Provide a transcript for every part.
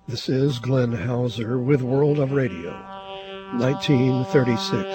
This is Glenn Hauser with World of Radio, 1936.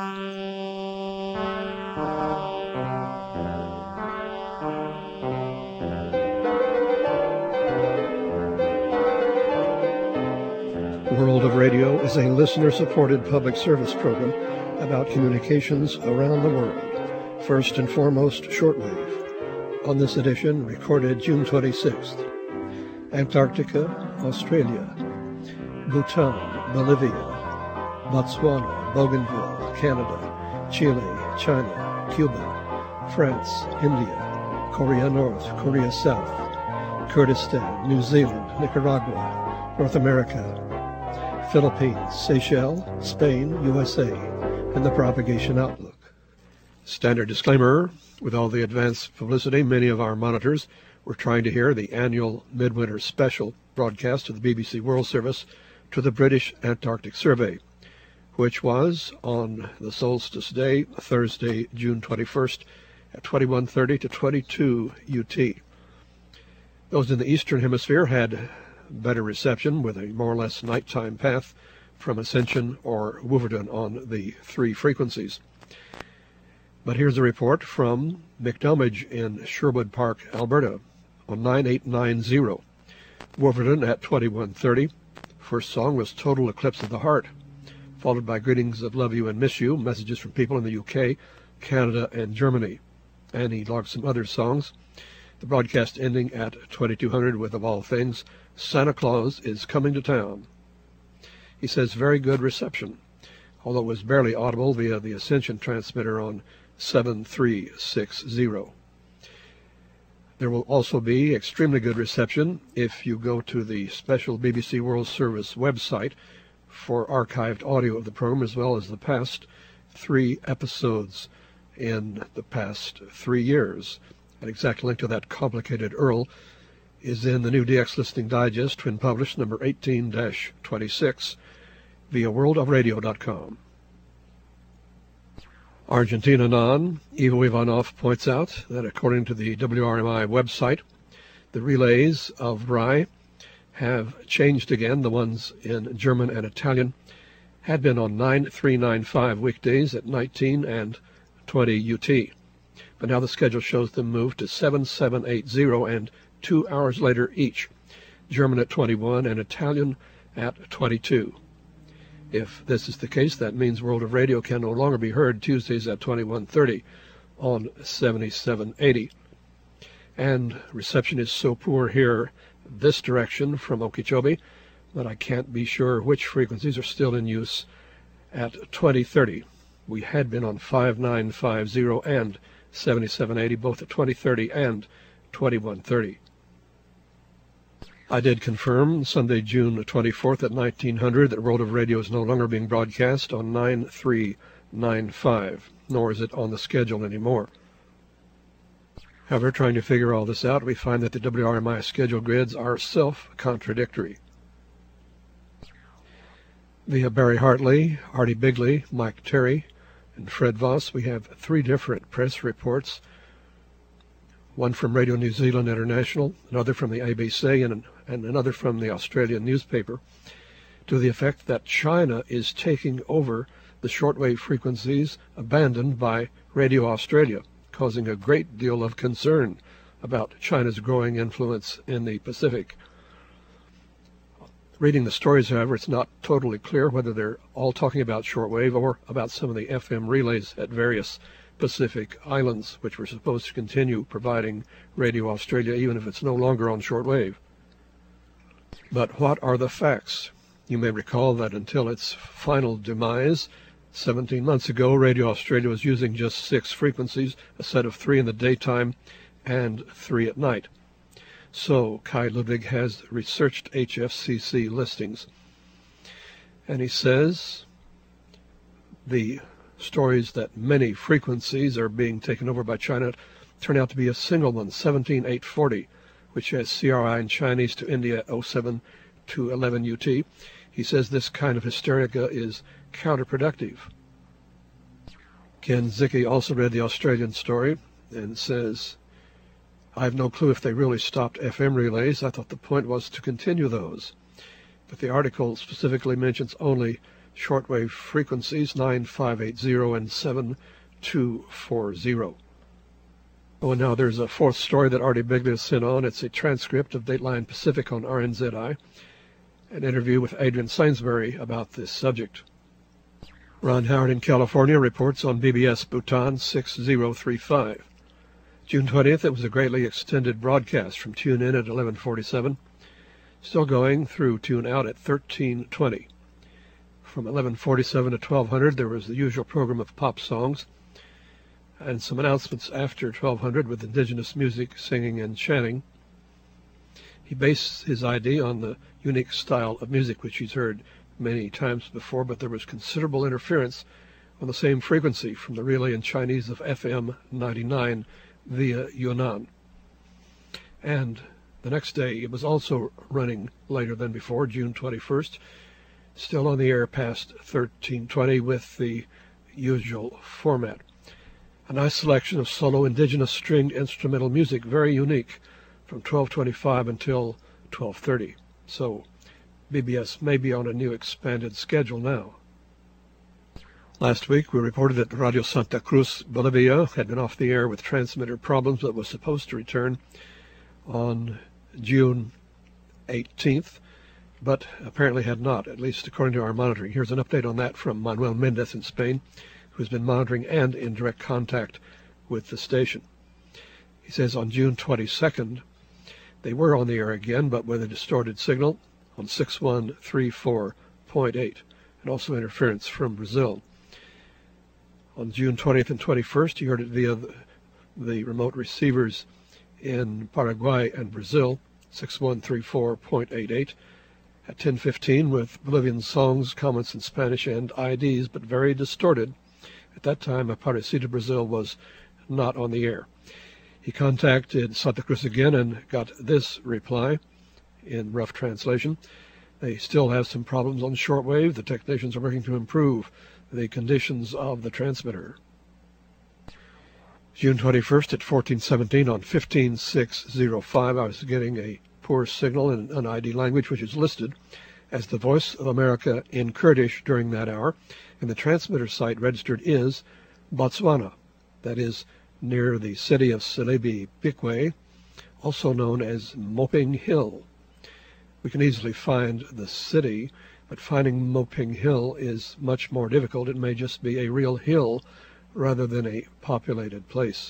World of Radio is a listener-supported public service program about communications around the world, first and foremost shortwave. On this edition, recorded June 26th, Antarctica, Australia, Bhutan, Bolivia, Botswana, Bougainville, Canada, Chile, China, Cuba, France, India, Korea North, Korea South, Kurdistan, New Zealand, Nicaragua, North America, Philippines, Seychelles, Spain, USA, and the Propagation Outlook. Standard disclaimer: with all the advanced publicity, many of our monitors were trying to hear the annual Midwinter Special broadcast of the BBC World Service to the British Antarctic Survey, which was on the solstice day, Thursday, June 21st, at 21:30 to 22 UT. Those in the Eastern Hemisphere had better reception with a more or less nighttime path from Ascension or Wolverton on the three frequencies. But here's a report from McDomage in Sherwood Park, Alberta, on 9890. Wolverton at 21:30. First song was Total Eclipse of the Heart, followed by Greetings of Love You and Miss You, messages from people in the UK, Canada, and Germany. And he logged some other songs. The broadcast ending at 2200 with, of all things, Santa Claus is Coming to Town. He says very good reception, although it was barely audible via the Ascension transmitter on 7360. There will also be extremely good reception if you go to the special BBC World Service website for archived audio of the program, as well as the past 3 episodes in the past 3 years. An exact link to that complicated URL is in the new DX Listening Digest, when published, number 18-26, via worldofradio.com. Argentina non, Ivo Ivanov points out that according to the WRMI website, the relays of RAI have changed again. The ones in German and Italian had been on 9395 weekdays at 19 and 20 UT. But now the schedule shows them move to 7780 and 2 hours later each, German at 21 and Italian at 22. If this is the case, that means World of Radio can no longer be heard Tuesdays at 21:30 on 7780. And reception is so poor here this direction from Okeechobee that I can't be sure which frequencies are still in use at 2030. We had been on 5950 and 7780, both at 2030 and 2130. I did confirm Sunday, June 24th at 1900 that World of Radio is no longer being broadcast on 9395, nor is it on the schedule anymore. However, trying to figure all this out, we find that the WRMI schedule grids are self-contradictory. Via Barry Hartley, Artie Bigley, Mike Terry, and Fred Voss, we have 3 different press reports, one from Radio New Zealand International, another from the ABC, and another from the Australian newspaper, to the effect that China is taking over the shortwave frequencies abandoned by Radio Australia, causing a great deal of concern about China's growing influence in the Pacific. Reading the stories, however, it's not totally clear whether they're all talking about shortwave or about some of the FM relays at various Pacific islands, which were supposed to continue providing Radio Australia even if it's no longer on shortwave. But what are the facts? You may recall that until its final demise 17 months ago, Radio Australia was using just 6 frequencies, a set of 3 in the daytime and 3 at night. So Kai Ludwig has researched HFCC listings, and he says the stories that many frequencies are being taken over by China turn out to be a single one, 17840, which has CRI in Chinese to India 07 to 11 UT. He says this kind of hysteria is counterproductive. Ken Zicke also read the Australian story and says, I have no clue if they really stopped FM relays. I thought the point was to continue those. but the article specifically mentions only shortwave frequencies 9580 and 7240. Oh, and now there's a fourth story that Artie Bigley is in on. It's a transcript of Dateline Pacific on RNZI, an interview with Adrian Sainsbury about this subject. Ron Howard in California reports on BBS Bhutan 6035. June 20th, it was a greatly extended broadcast from tune-in at 11:47, still going through tune-out at 13:20. From 11:47 to 1200, there was the usual program of pop songs and some announcements after 1200 with indigenous music, singing, and chanting. He based his ID on the unique style of music which he's heard many times before, but there was considerable interference on the same frequency from the relay in Chinese of FM 99 via Yunnan. And the next day it was also running later than before, June 21st, still on the air past 1320 with the usual format. A nice selection of solo indigenous stringed instrumental music, very unique, from 12:25 until 12:30. So BBS may be on a new expanded schedule now. Last week we reported that Radio Santa Cruz, Bolivia, had been off the air with transmitter problems but was supposed to return on June 18th, but apparently had not, at least according to our monitoring. Here's an update on that from Manuel Mendez in Spain, who's been monitoring and in direct contact with the station. He says on June 22nd, they were on the air again, but with a distorted signal on 6134.8, and also interference from Brazil. On June 20th and 21st, you heard it via the remote receivers in Paraguay and Brazil, 6134.88, at 10:15 with Bolivian songs, comments in Spanish, and IDs, but very distorted. At that time, Aparecida, Brazil was not on the air. He contacted Santa Cruz again and got this reply in rough translation. They still have some problems on shortwave. The technicians are working to improve the conditions of the transmitter. June 21st at 14:17 on 15605, I was getting a poor signal in an ID language which is listed as the Voice of America in Kurdish during that hour, and the transmitter site registered is Botswana, that is near the city of Selebi Pikwe, also known as Moping Hill. We can easily find the city, but finding Moping Hill is much more difficult. It may just be a real hill rather than a populated place.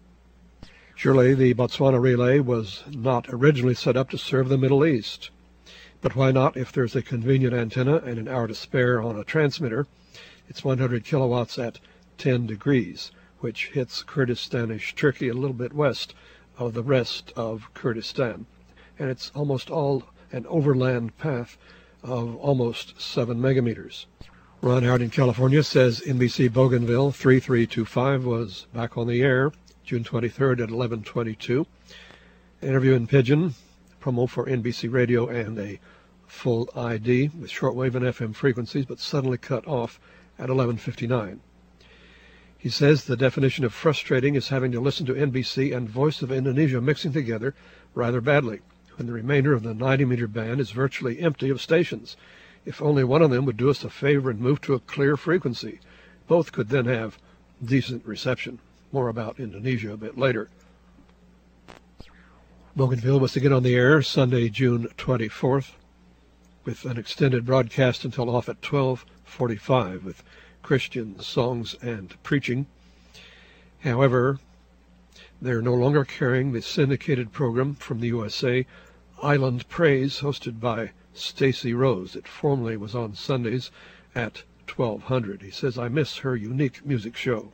Surely the Botswana relay was not originally set up to serve the Middle East. But why not if there's a convenient antenna and an hour to spare on a transmitter? It's 100 kilowatts at 10 degrees, which hits Kurdistanish Turkey a little bit west of the rest of Kurdistan. And it's almost all an overland path of almost 7 megameters. Ron Howard in California says NBC Bougainville 3325 was back on the air June 23rd at 11:22. Interview in Pidgin, promo for NBC Radio and a full ID with shortwave and FM frequencies, but suddenly cut off at 11:59. He says the definition of frustrating is having to listen to NBC and Voice of Indonesia mixing together rather badly, when the remainder of the 90-meter band is virtually empty of stations. If only one of them would do us a favor and move to a clear frequency, both could then have decent reception. More about Indonesia a bit later. Bougainville was to get on the air Sunday, June 24th, with an extended broadcast until off at 12:45 with Christian songs and preaching. However, they're no longer carrying the syndicated program from the USA, Island Praise, hosted by Stacy Rose. It formerly was on Sundays at 1200. He says, I miss her unique music show.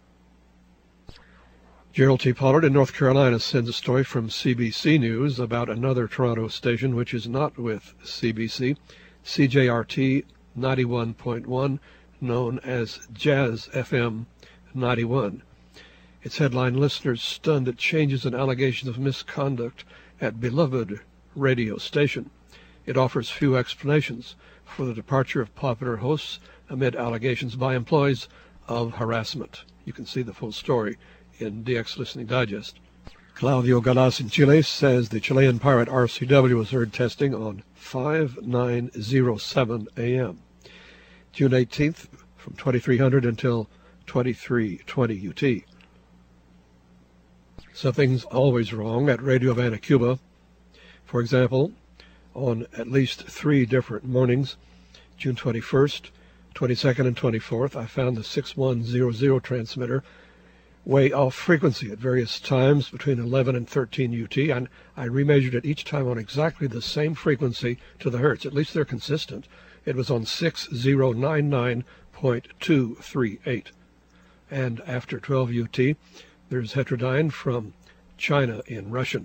Gerald T. Pollard in North Carolina sends a story from CBC News about another Toronto station which is not with CBC, CJRT 91.1, known as Jazz FM 91. Its headline, listeners stunned at changes and allegations of misconduct at beloved radio station. It offers few explanations for the departure of popular hosts amid allegations by employees of harassment. You can see the full story in DX Listening Digest. Claudio Galas in Chile says the Chilean pirate RCW was heard testing on 5907 a.m. June 18th from 2300 until 2320 UT. Something's always wrong at Radio Havana, Cuba. For example, on at least 3 different mornings, June 21st, 22nd, and 24th, I found the 6100 transmitter way off frequency at various times between 11 and 13 UT, and I remeasured it each time on exactly the same frequency to the hertz. At least they're consistent. It was on 6099.238. And after 12 UT, there's heterodyne from China in Russian.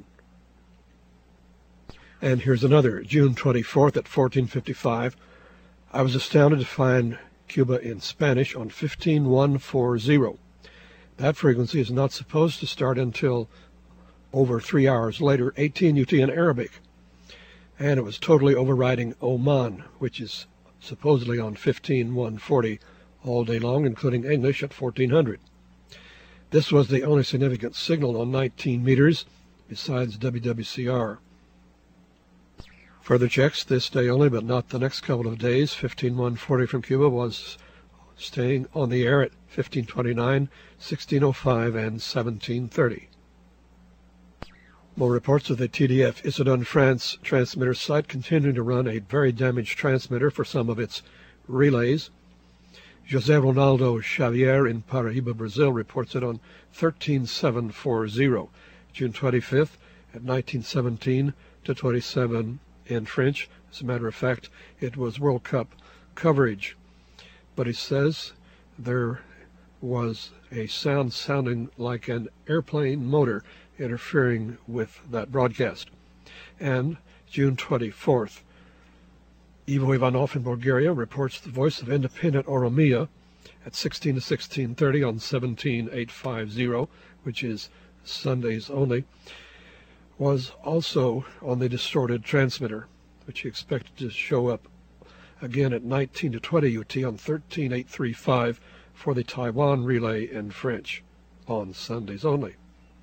And here's another, June 24th at 1455. I was astounded to find Cuba in Spanish on 15140. That frequency is not supposed to start until over 3 hours later, 18 UT in Arabic. And it was totally overriding Oman, which is supposedly on 15140 all day long, including English at 1400. This was the only significant signal on 19 meters, besides WWCR. Further checks this day only, but not the next couple of days. 15140 from Cuba was staying on the air at 1529, 1605, and 1730. More reports of the TDF Issoudun, France transmitter site continuing to run a very damaged transmitter for some of its relays. José Ronaldo Xavier in Paraíba, Brazil, reports it on 13740, June 25th at 1917 to 27 in French. As a matter of fact, it was World Cup coverage. But he says there was a sound sounding like an airplane motor interfering with that broadcast. And June 24th, Ivo Ivanov in Bulgaria reports the voice of independent Oromia at 16 to 1630 on 17850, which is Sundays only, was also on the distorted transmitter, which he expected to show up again at 19 to 20 UT on 13835 for the Taiwan relay in French on Sundays only.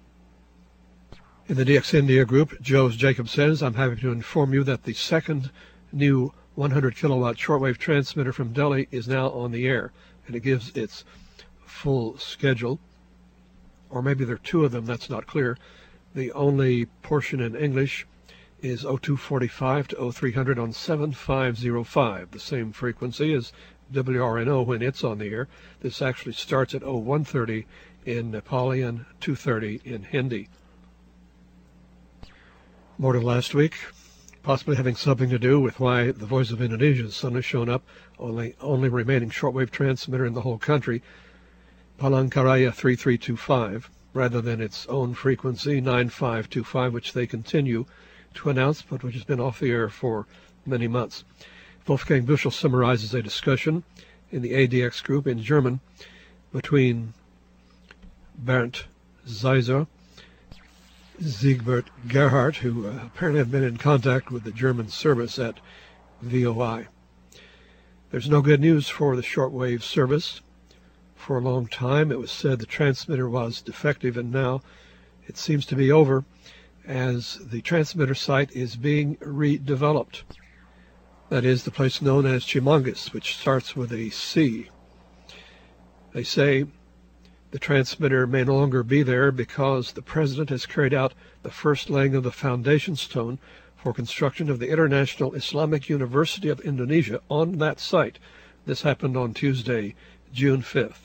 In the DX India group, Joe's Jacob says, I'm happy to inform you that the second new 100 kilowatt shortwave transmitter from Delhi is now on the air, and it gives its full schedule. Or maybe there are 2 of them, that's not clear. The only portion in English is 0245 to 0300 on 7505, the same frequency as WRNO when it's on the air. This actually starts at 0130 in Nepali and 230 in Hindi. More than last week, possibly having something to do with why the Voice of Indonesia has suddenly shown up on the only remaining shortwave transmitter in the whole country, Palangkaraya 3325, rather than its own frequency, 9525, which they continue to announce, but which has been off the air for many months. Wolfgang Büschel summarizes a discussion in the ADX group in German between Bernd Zeiser, Siegbert Gerhardt, who apparently have been in contact with the German service at VOI. There's no good news for the shortwave service. For a long time it was said the transmitter was defective, and now it seems to be over, as the transmitter site is being redeveloped. That is the place known as Chimangis, which starts with a C. They say the transmitter may no longer be there because the president has carried out the first laying of the foundation stone for construction of the International Islamic University of Indonesia on that site. This happened on Tuesday, June 5th.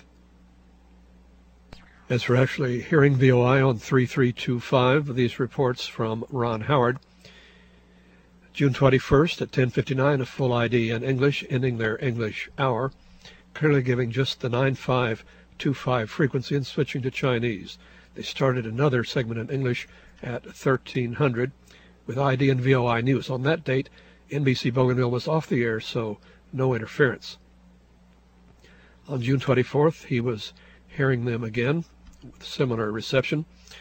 As for actually hearing VOI on 3325, these reports from Ron Howard. June 21st at 10:59, a full ID in English, ending their English hour, clearly giving just the 9525 frequency and switching to Chinese. They started another segment in English at 1300 with ID and VOI news. On that date, NBC Bougainville was off the air, so no interference. On June 24th, he was hearing them again with similar reception.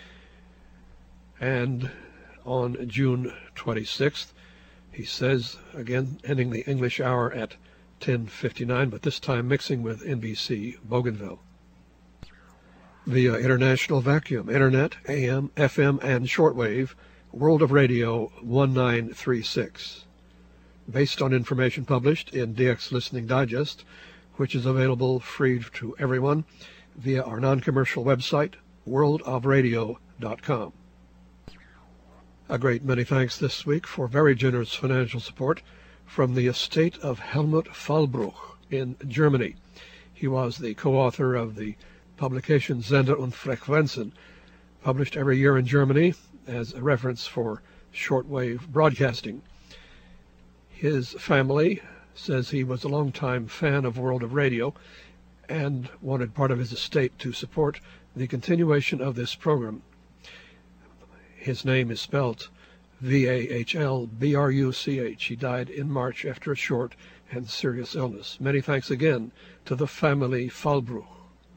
And on June 26th, he says, again, ending the English hour at 10:59, but this time mixing with NBC Bougainville. Via international vacuum, Internet, AM, FM, and shortwave, World of Radio 1936. based on information published in DX Listening Digest, which is available free to everyone via our non-commercial website, worldofradio.com. A great many thanks this week for very generous financial support from the estate of Helmut Fallbruch in Germany. He was the co-author of the publication Sender und Frequenzen, published every year in Germany as a reference for shortwave broadcasting. His family says he was a longtime fan of World of Radio and wanted part of his estate to support the continuation of this program. His name is spelled Vahlbruch. He died in March after a short and serious illness. Many thanks again to the family Fallbruch.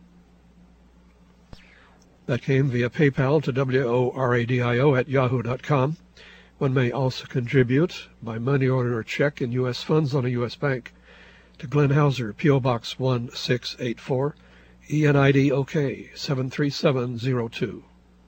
That came via PayPal to WORADIO@yahoo.com. One may also contribute by money order or check in U.S. funds on a U.S. bank to Glenn Hauser, P.O. Box 1684, ENID OK 73702.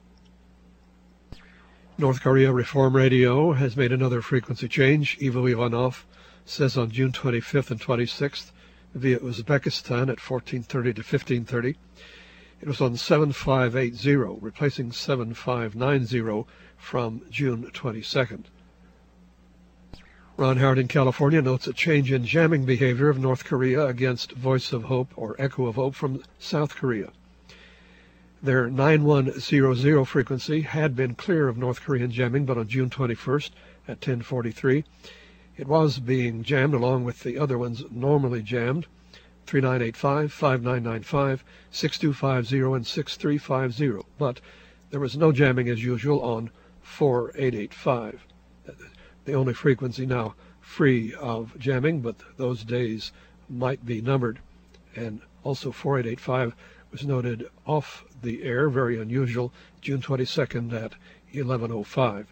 North Korea Reform Radio has made another frequency change. Ivo Ivanov says on June 25th and 26th via Uzbekistan at 1430 to 1530. It was on 7580, replacing 7590 from June 22nd. Ron Howard in California notes a change in jamming behavior of North Korea against Voice of Hope or Echo of Hope from South Korea. Their 9100 frequency had been clear of North Korean jamming, but on June 21st at 1043, it was being jammed along with the other ones normally jammed, 3985, 5995, 6250, and 6350, but there was no jamming as usual on 4885. The only frequency now free of jamming, but those days might be numbered. And also 4885 was noted off the air, very unusual, June 22nd at 1105.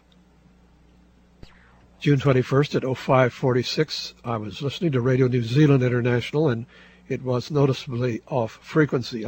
June 21st at 0546, I was listening to Radio New Zealand International, and it was noticeably off frequency,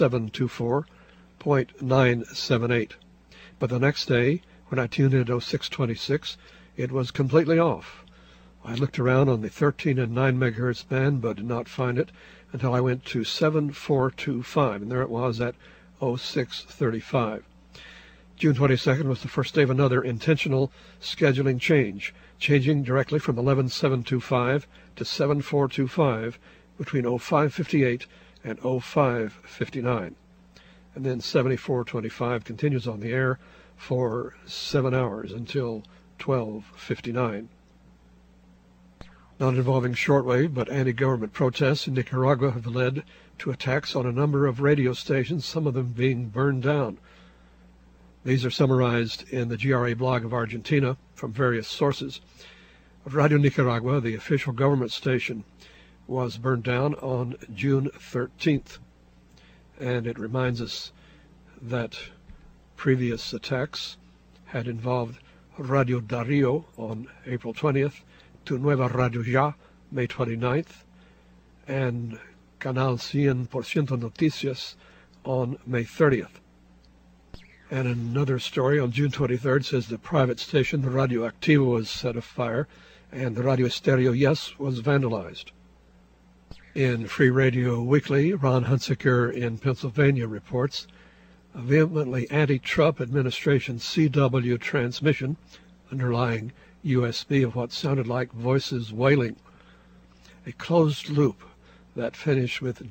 11724.978. But the next day, when I tuned in at 0626, it was completely off. I looked around on the 13 and 9 megahertz band, but did not find it until I went to 7425, and there it was at 0635. June 22nd was the first day of another intentional scheduling change, changing directly from 11725 to 7425 between 0558 and 0559. And then 7425 continues on the air for 7 hours until 1259. Not involving shortwave, but anti-government protests in Nicaragua have led to attacks on a number of radio stations, some of them being burned down. These are summarized in the GRA blog of Argentina from various sources. Radio Nicaragua, the official government station, was burned down on June 13th. And it reminds us that previous attacks had involved Radio Darío on April 20th, Tu Nueva Radio Ya, May 29th, and Canal 100% Noticias on May 30th. And another story on June 23rd says the private station, the Radio Activo, was set afire, and the Radio Estéreo Yes was vandalized. In Free Radio Weekly, Ron Hunsaker in Pennsylvania reports a vehemently anti-Trump administration CW transmission underlying USB of what sounded like voices wailing. A closed loop that finished with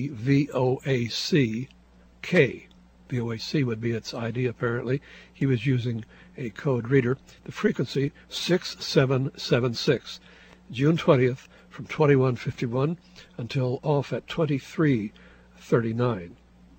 DEVOAC-K. VOAC would be its ID, apparently. He was using a code reader. The frequency 6776. June 20th from 2151 until off at 2339.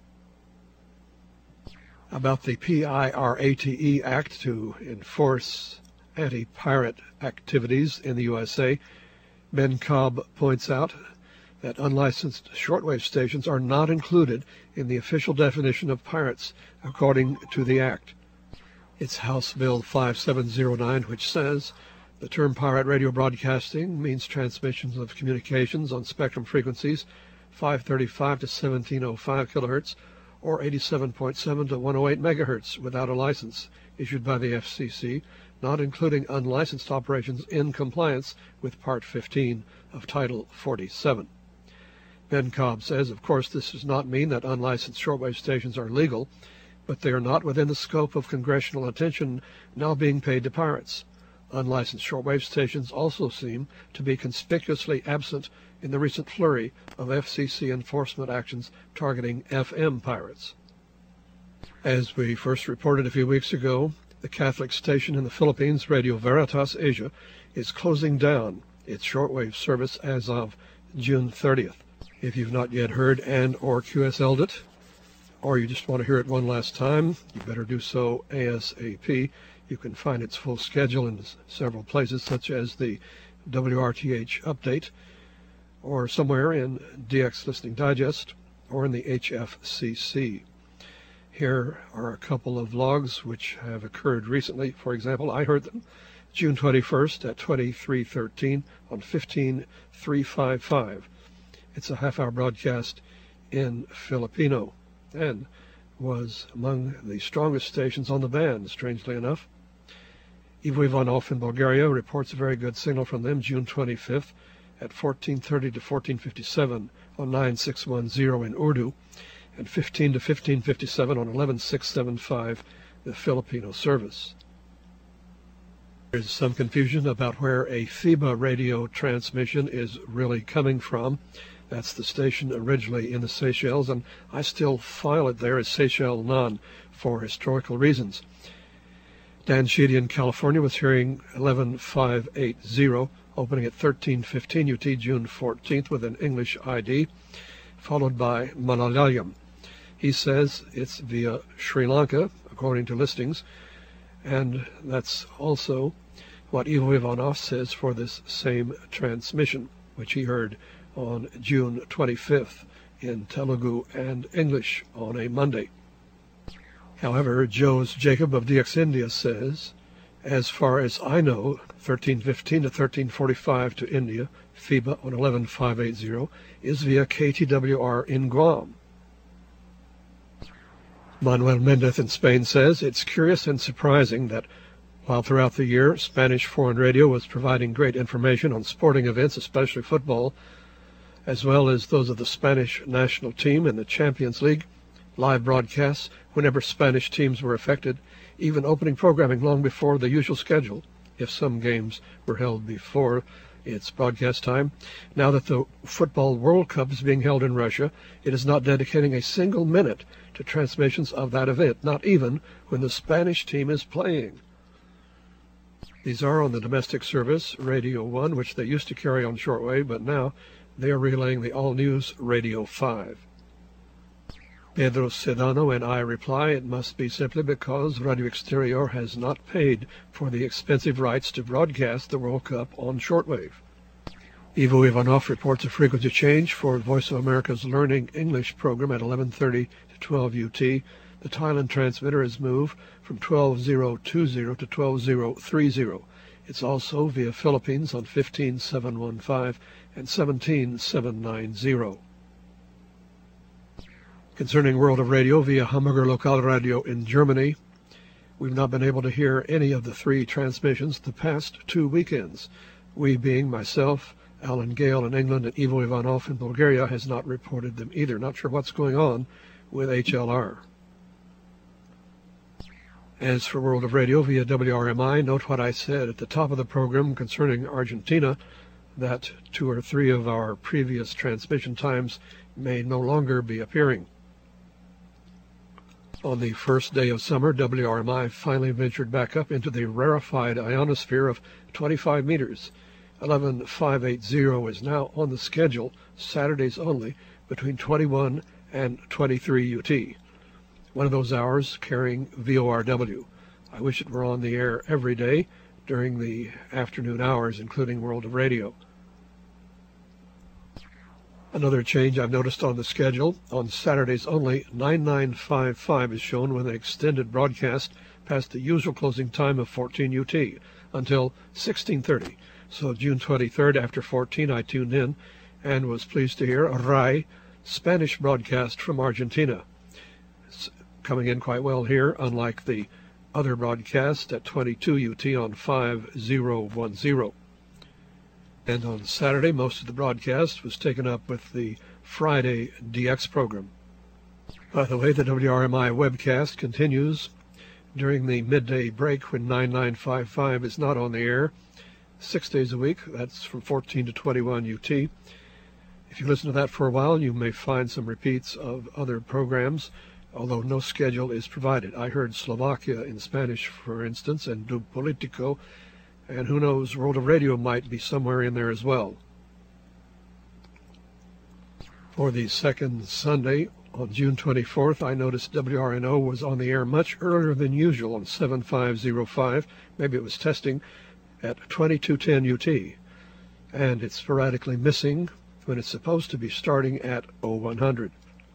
About the PIRATE Act to enforce anti-pirate activities in the USA, Ben Cobb points out that unlicensed shortwave stations are not included in the official definition of pirates, according to the Act. It's House Bill 5709, which says the term pirate radio broadcasting means transmissions of communications on spectrum frequencies 535 to 1705 kilohertz or 87.7 to 108 megahertz without a license issued by the FCC, not including unlicensed operations in compliance with Part 15 of Title 47. Ben Cobb says, of course, this does not mean that unlicensed shortwave stations are legal, but they are not within the scope of congressional attention now being paid to pirates. Unlicensed shortwave stations also seem to be conspicuously absent in the recent flurry of FCC enforcement actions targeting FM pirates. As we first reported a few weeks ago, the Catholic station in the Philippines, Radio Veritas Asia, is closing down its shortwave service as of June 30th. If you've not yet heard and or QSL'd it, or you just want to hear it one last time, you better do so ASAP. You can find its full schedule in several places, such as the WRTH update, or somewhere in DX Listening Digest, or in the HFCC. Here are a couple of logs which have occurred recently. For example, I heard them June 21st at 23:13 on 15355. It's a half-hour broadcast in Filipino and was among the strongest stations on the band, strangely enough. Ivo Ivanov in Bulgaria reports a very good signal from them June 25th at 14:30 to 14:57 on 9610 in Urdu, and 15 to 15:57 on 11675, the Filipino service. There's some confusion about where a FIBA radio transmission is really coming from. That's the station originally in the Seychelles, and I still file it there as Seychelles Non for historical reasons. Dan Sheedy in California was hearing 11580, opening at 13:15 UT June 14th with an English ID, followed by Malayalam. He says it's via Sri Lanka, according to listings, and that's also what Ivo Ivanov says for this same transmission, which he heard on June 25th in Telugu and English on a Monday. However, Joe's Jacob of DX India says, as far as I know, 13:15 to 13:45 to India, FIBA on 11580, is via KTWR in Guam. Manuel Mendez in Spain says, it's curious and surprising that while throughout the year Spanish Foreign Radio was providing great information on sporting events, especially football, as well as those of the Spanish national team and the Champions League, live broadcasts whenever Spanish teams were affected, even opening programming long before the usual schedule, if some games were held before its broadcast time. Now that the Football World Cup is being held in Russia, it is not dedicating a single minute to transmissions of that event, not even when the Spanish team is playing. These are on the domestic service, Radio 1, which they used to carry on shortwave, but now they are relaying the all-news Radio 5. Pedro Sedano and I reply it must be simply because Radio Exterior has not paid for the expensive rights to broadcast the World Cup on shortwave. Ivo Ivanov reports a frequency change for Voice of America's Learning English program at 11:30 to 12 UT. The Thailand transmitter is moved from 12020 to 12030. It's also via Philippines on 15715 and 17790. Concerning World of Radio via Hamburger Local Radio in Germany, we've not been able to hear any of the three transmissions the past 2 weekends. We being myself, Alan Gale in England, and Ivo Ivanov in Bulgaria has not reported them either. Not sure what's going on with HLR. As for World of Radio via WRMI, note what I said at the top of the program concerning Argentina, that 2 or 3 of our previous transmission times may no longer be appearing. On the first day of summer, WRMI finally ventured back up into the rarefied ionosphere of 25 meters. 11580 is now on the schedule, Saturdays only, between 21 and 23 UT. One of those hours carrying VORW. I wish it were on the air every day during the afternoon hours, including World of Radio. Another change I've noticed on the schedule, on Saturdays only, 9955 is shown with an extended broadcast past the usual closing time of 14 UT until 16:30. So June 23rd after 14 I tuned in and was pleased to hear a RAI Spanish broadcast from Argentina. It's coming in quite well here, unlike the other broadcast at 22 UT on 5010. And on Saturday, most of the broadcast was taken up with the Friday DX program. By the way, the WRMI webcast continues during the midday break when 9955 is not on the air, 6 days a week. That's from 14 to 21 UT. If you listen to that for a while, you may find some repeats of other programs, although no schedule is provided. I heard Slovakia in Spanish, for instance, and Du Politico, and who knows, World of Radio might be somewhere in there as well. For the second Sunday, on June 24th, I noticed WRNO was on the air much earlier than usual on 7505, maybe it was testing, at 2210 UT, and it's sporadically missing when it's supposed to be starting at 0100.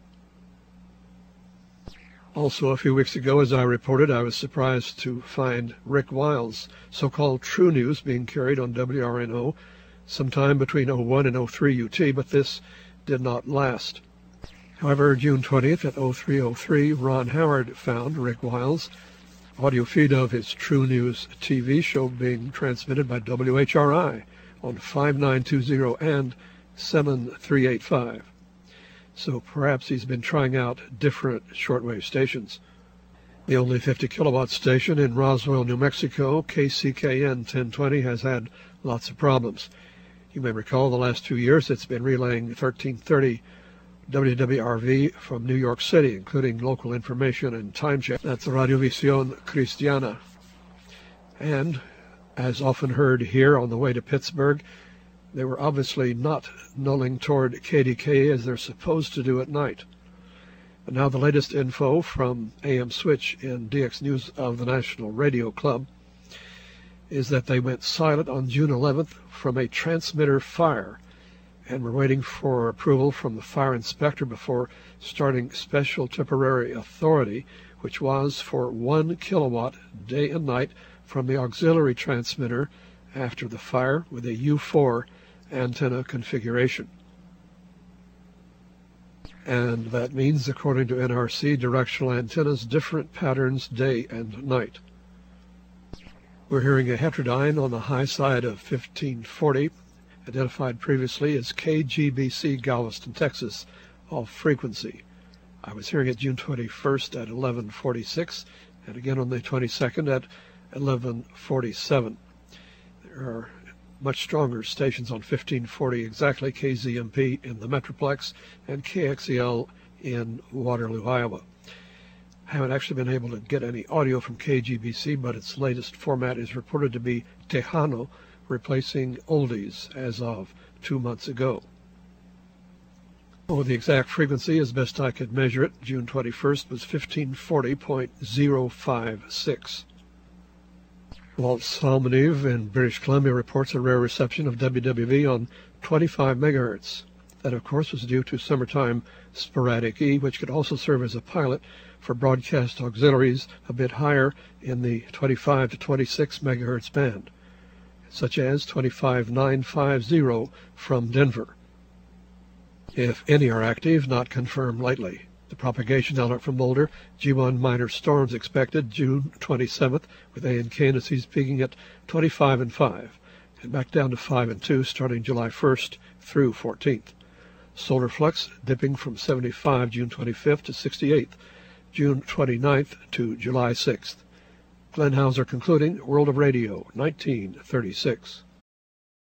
Also, a few weeks ago, as I reported, I was surprised to find Rick Wiles' so-called True News being carried on WRNO sometime between 01 and 03 UT, but this did not last. However, June 20th at 0303, Ron Howard found Rick Wiles' audio feed of his True News TV show being transmitted by WHRI on 5920 and 7385. So perhaps he's been trying out different shortwave stations. The only 50 kilowatt station in Roswell, New Mexico, KCKN 1020, has had lots of problems. You may recall the last 2 years it's been relaying 1330 WWRV from New York City, including local information and time check. That's Radiovisión Cristiana. And, as often heard here on the way to Pittsburgh, they were obviously not nulling toward KDK as they're supposed to do at night. And now the latest info from AM Switch in DX News of the National Radio Club is that they went silent on June 11th from a transmitter fire, and we're waiting for approval from the fire inspector before starting special temporary authority, which was for 1 kilowatt day and night from the auxiliary transmitter after the fire with a U4 antenna configuration. And that means, according to NRC, directional antennas, different patterns day and night. We're hearing a heterodyne on the high side of 1540, identified previously as KGBC Galveston, Texas, off frequency. I was hearing it June 21st at 1146, and again on the 22nd at 1147. There are much stronger stations on 1540 exactly, KZMP in the Metroplex and KXEL in Waterloo, Iowa. I haven't actually been able to get any audio from KGBC, but its latest format is reported to be Tejano, replacing oldies as of 2 months ago. Oh, the exact frequency, as best I could measure it, June 21st, was 1540.056. Walt Salmoniv in British Columbia reports a rare reception of WWV on 25 megahertz. That, of course, was due to summertime sporadic E, which could also serve as a pilot for broadcast auxiliaries a bit higher in the 25 to 26 megahertz band, such as 25950 from Denver. If any are active, not confirmed lately. The propagation alert from Boulder, G1 minor storms expected June 27th, with A and K indices peaking at 25 and 5, and back down to 5 and 2 starting July 1st through 14th. Solar flux dipping from 75 June 25th to 68th, June 29th to July 6th. Glenn Hauser concluding, World of Radio, 1936.